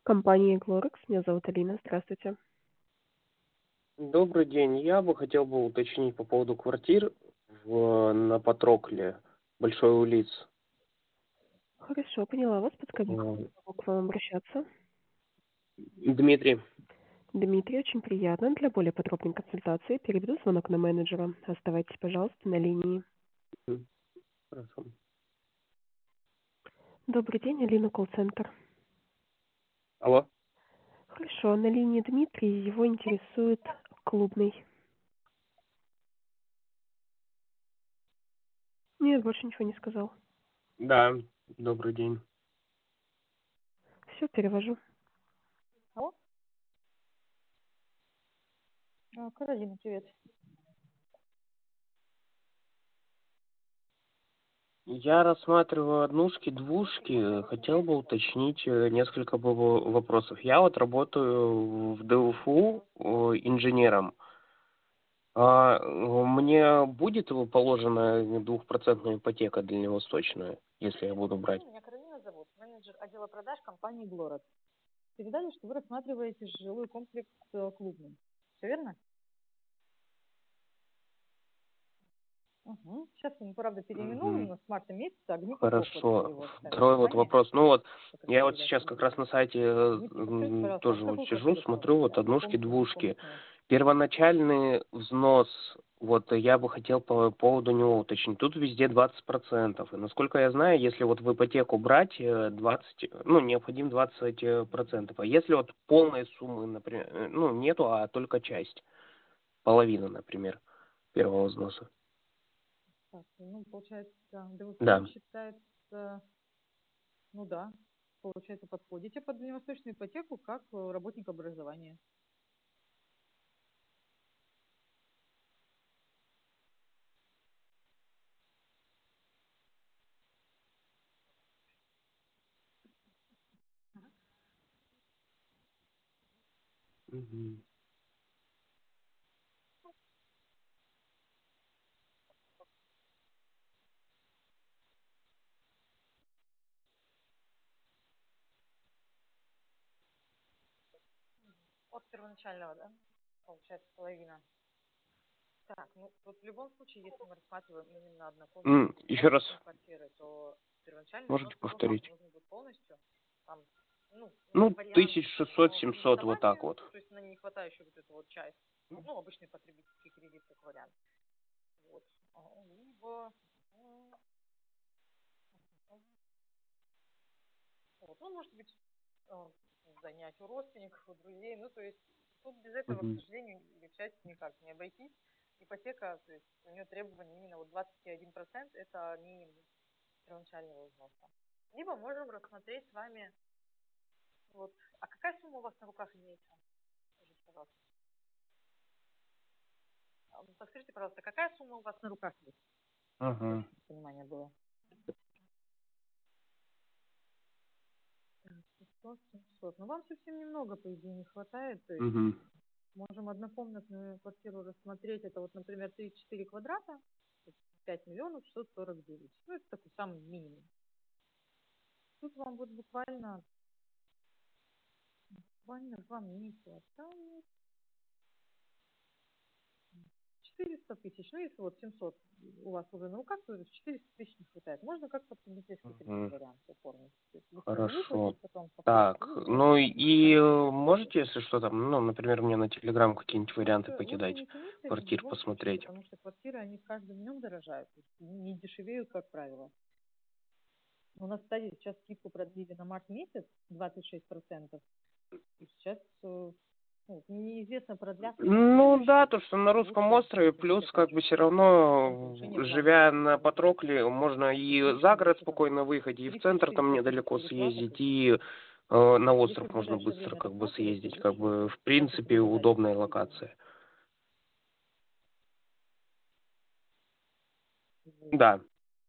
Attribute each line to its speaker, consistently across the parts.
Speaker 1: Компания Glorex. Меня зовут Алина. Здравствуйте.
Speaker 2: Добрый день. Я бы хотел бы уточнить по поводу квартир на Патрокле, Большой улице.
Speaker 1: Хорошо, поняла вас. Подскажите, как
Speaker 2: Э,
Speaker 1: я могу к вам обращаться?
Speaker 2: Дмитрий.
Speaker 1: Дмитрий, очень приятно. Для более подробной консультации переведу звонок на менеджера. Оставайтесь, пожалуйста, на линии.
Speaker 2: Хорошо.
Speaker 1: Добрый день, Алина, колл-центр.
Speaker 2: Алло.
Speaker 1: Хорошо, на линии Дмитрий. Его интересует клубный. Нет, больше ничего не сказал.
Speaker 2: Да, добрый день.
Speaker 1: Все, перевожу.
Speaker 3: Алло? Каролина, привет.
Speaker 2: Я рассматриваю однушки, двушки. Хотел бы уточнить несколько вопросов. Я вот работаю в ДУФУ инженером. Мне будет положена 2% ипотека дальневосточная, если я буду брать?
Speaker 3: Меня Каролина зовут, менеджер отдела продаж компании Glorex. Передали, что вы рассматриваете жилой комплекс клубный. Все верно? Угу. Сейчас мы, правда, переименовываем, но с марта месяца огни
Speaker 2: Хорошо. Второй вот вопрос. Ну вот, я вот сейчас как раз на сайте тоже вот сижу, смотрю, вот однушки, двушки. Первоначальный взнос, вот я бы хотел по поводу него уточнить. Тут везде 20%. И насколько я знаю, если вот в ипотеку брать 20, ну, необходим 20%. А если вот полной суммы, например, ну, нету, а только часть, половина, например, первого взноса.
Speaker 3: Так, ну, получается, ДВФ
Speaker 2: Да.
Speaker 3: считается, ну да, получается, подходите под дальневосточную ипотеку как работник образования.
Speaker 2: Мгм.
Speaker 3: От первоначального, да? Получается, половина. Так, ну вот в любом случае, если мы рассматриваем именно однокомнатную
Speaker 2: Еще раз.
Speaker 3: квартиры, то первоначальный
Speaker 2: Можете
Speaker 3: взнос
Speaker 2: повторить?
Speaker 3: нужно будет полностью. Там,
Speaker 2: Ну,
Speaker 3: вариант
Speaker 2: 1600-700, вот так вот.
Speaker 3: то есть на не хватающую вот эту вот часть. Ну, обычный потребительский кредит как вариант. Вот. Либо, вот, ну, может быть, занять у родственников, у друзей. Ну, то есть тут без этого, к сожалению, или к счастью, никак не обойтись. Ипотека, то есть у нее требования именно вот 21% это минимум первоначального взноса. Либо можем рассмотреть с вами, вот, а какая сумма у вас на руках имеется? Скажите, пожалуйста. Подскажите, пожалуйста, какая сумма у вас на руках есть? Чтобы понимание было. 600, 700. Ну, вам совсем немного, по идее, не хватает. То есть можем однокомнатную квартиру рассмотреть. Это вот, например, 34 квадрата, 5 миллионов 649. Ну, это такой самый минимум. Тут вам будет буквально 2 месяца осталось. 400 тысяч. Ну, если вот 700 у вас уже на руках, то 400 тысяч не хватает. Можно как потребительский кредит вариант оформить.
Speaker 2: Хорошо. Так, ну и можете, если что, там, ну, например, мне на Телеграм какие-нибудь варианты покидать, квартир посмотреть?
Speaker 3: Потому что квартиры, они с каждым днем дорожают. Не дешевеют, как правило. У нас, кстати, сейчас скидку продлили на март месяц 26%. И сейчас неизвестно, продлят.
Speaker 2: Ну да, то, что на русском острове, плюс как бы все равно, живя на Патрокле, можно и за город спокойно выехать, и в центр там недалеко съездить, и на остров можно быстро как бы съездить, как бы в принципе удобная локация. Да.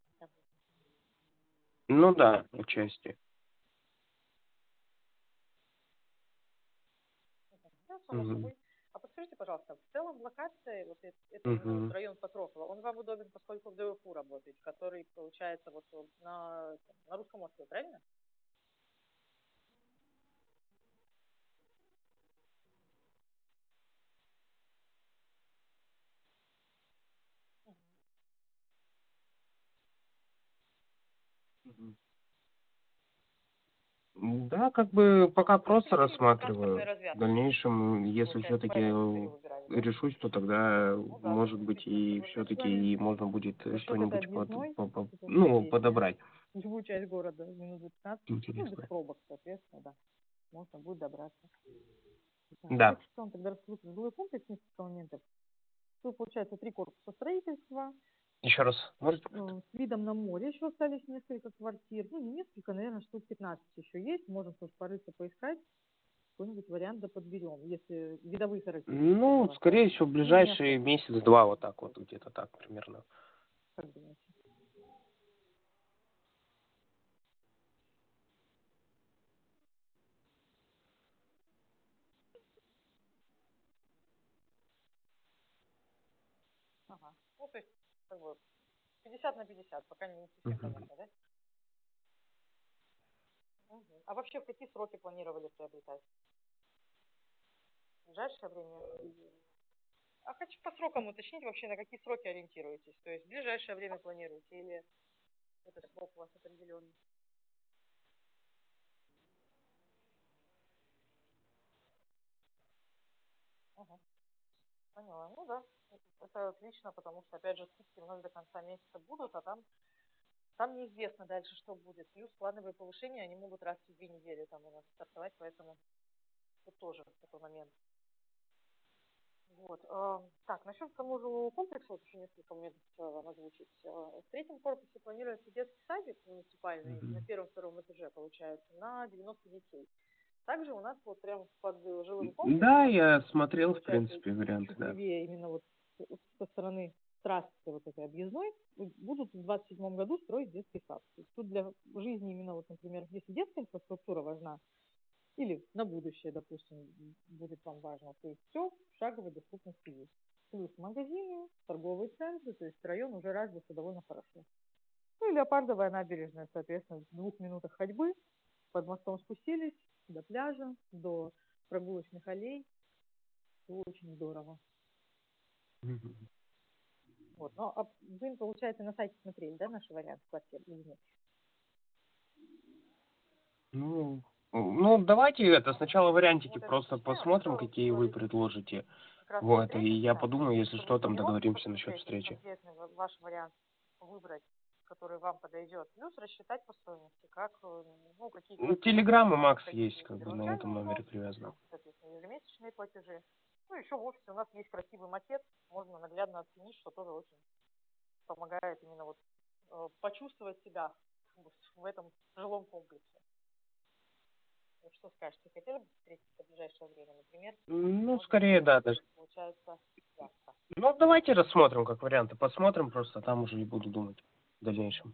Speaker 2: Ну да, отчасти.
Speaker 3: А подскажите, пожалуйста, в целом локация, вот это район Покрова, он вам удобен, поскольку в ДФУ работает, который получается вот на русском острове, правильно?
Speaker 2: Да, как бы пока просто
Speaker 3: Транспортные
Speaker 2: рассматриваю. В
Speaker 3: развязки.
Speaker 2: дальнейшем, если
Speaker 3: Получается,
Speaker 2: все-таки
Speaker 3: поэтому вы выбирали, да?
Speaker 2: решусь, то тогда,
Speaker 3: Ну да,
Speaker 2: может быть, и
Speaker 3: мы с
Speaker 2: все-таки
Speaker 3: вами
Speaker 2: и можно будет
Speaker 3: за счет этой
Speaker 2: что-нибудь
Speaker 3: объездной,
Speaker 2: ну,
Speaker 3: если
Speaker 2: подобрать.
Speaker 3: любую часть города минут за 15, ну, без
Speaker 2: Интересно.
Speaker 3: пробок, соответственно, да, можно будет добраться. Так,
Speaker 2: Да.
Speaker 3: давайте что вам тогда расскажу про жилой комплекс несколько моментов. Тут, получается, 3 корпуса строительства,
Speaker 2: Еще раз. Можете?
Speaker 3: с видом на море еще остались несколько квартир. Ну, не несколько, наверное, штук 15 еще есть. Можем тоже порыться, поискать. Какой-нибудь вариант да подберем, если видовые характеристики для
Speaker 2: Ну,
Speaker 3: вас
Speaker 2: скорее
Speaker 3: важны.
Speaker 2: всего, в
Speaker 3: Или не
Speaker 2: ближайшие
Speaker 3: особо,
Speaker 2: месяц-два, вот так вот, где-то так примерно.
Speaker 3: как думаете? Ага. Ну, то есть, как бы, 50/50, пока не совсем
Speaker 2: Мгм.
Speaker 3: понятно, да? Мгм. А вообще в какие сроки планировали приобретать? В ближайшее время? А хочу по срокам уточнить вообще, на какие сроки ориентируетесь? То есть в ближайшее время планируете или этот срок у вас определенный? Ага. Поняла. Ну да, это отлично, потому что, опять же, скидки у нас до конца месяца будут, а там неизвестно дальше, что будет. Плюс плановые повышения, они могут раз в 2 недели там у нас стартовать, поэтому тут тоже такой момент. Вот. Так, насчет самого жилого комплекса, вот еще несколько моментов хотела вам озвучить. В третьем корпусе планируется детский садик муниципальный на
Speaker 2: Мгм.
Speaker 3: первом-втором этаже, получается, на 90 детей. Также у нас вот прям под жилым
Speaker 2: Да,
Speaker 3: комплексом,
Speaker 2: я смотрел, в
Speaker 3: получается,
Speaker 2: принципе, варианты,
Speaker 3: чуть
Speaker 2: да.
Speaker 3: левее именно вот со стороны трассы вот этой объездной, будут в 27 году строить детский сад. То есть тут для жизни именно вот, например, если детская инфраструктура важна, или на будущее, допустим, будет вам важно, то есть все в шаговой доступности есть. Плюс магазины, торговые центры, то есть район уже развился довольно хорошо. Ну и Леопардовая набережная, соответственно, в 2 минутах ходьбы, под мостом спустились до пляжа, до прогулочных аллей. Очень здорово.
Speaker 2: Мгм.
Speaker 3: Вот. Но вы, получается, на сайте смотрели, да, наши варианты квартир или нет?
Speaker 2: Ну, давайте это, сначала вариантики
Speaker 3: Вот это
Speaker 2: просто
Speaker 3: уточняю,
Speaker 2: посмотрим,
Speaker 3: что
Speaker 2: какие вы
Speaker 3: говорить
Speaker 2: предложите.
Speaker 3: как раз
Speaker 2: Вот, и
Speaker 3: смотреть,
Speaker 2: я
Speaker 3: да,
Speaker 2: подумаю, если что,
Speaker 3: чтобы
Speaker 2: там
Speaker 3: планировку
Speaker 2: договоримся насчет
Speaker 3: посмотреть,
Speaker 2: встречи.
Speaker 3: конкретный ваш вариант выбрать, который вам подойдет, плюс рассчитать по стоимости, как, ну, какие квартиры будут
Speaker 2: Телеграм и
Speaker 3: вам
Speaker 2: Макс
Speaker 3: подходить,
Speaker 2: есть,
Speaker 3: и
Speaker 2: как бы на этом
Speaker 3: первоначальный
Speaker 2: номере
Speaker 3: взнос,
Speaker 2: привязано.
Speaker 3: соответственно, ежемесячные платежи. Ну, еще в офисе у нас есть красивый макет, можно наглядно оценить, что тоже очень помогает именно вот почувствовать себя в этом жилом комплексе. Вот что скажете, хотели бы встретиться в ближайшее время, например?
Speaker 2: Ну,
Speaker 3: Можно
Speaker 2: скорее, да, даже.
Speaker 3: получается, завтра.
Speaker 2: Ну, давайте рассмотрим как варианты. Посмотрим просто, там уже и буду думать в дальнейшем.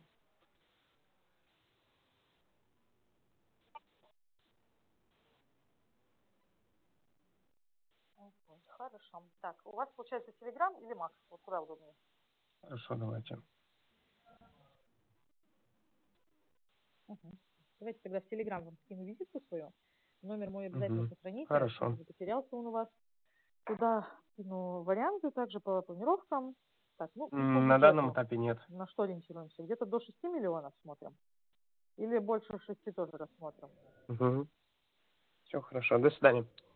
Speaker 3: Мгм. Хорошо. Так, у вас получается Телеграм или Макс? Вот куда удобнее?
Speaker 2: Хорошо, давайте.
Speaker 3: Мгм. Давайте тогда в Телеграм вам скину визитку свою. Номер мой обязательно
Speaker 2: Угу.
Speaker 3: сохраните, чтобы
Speaker 2: Хорошо.
Speaker 3: не потерялся он у вас. Туда скину варианты также по планировкам. Так, ну и по
Speaker 2: На данном
Speaker 3: бюджету.
Speaker 2: этапе нет.
Speaker 3: На что ориентируемся? Где-то до 6 миллионов смотрим? Или больше 6 тоже рассмотрим?
Speaker 2: Угу. Все хорошо. До свидания.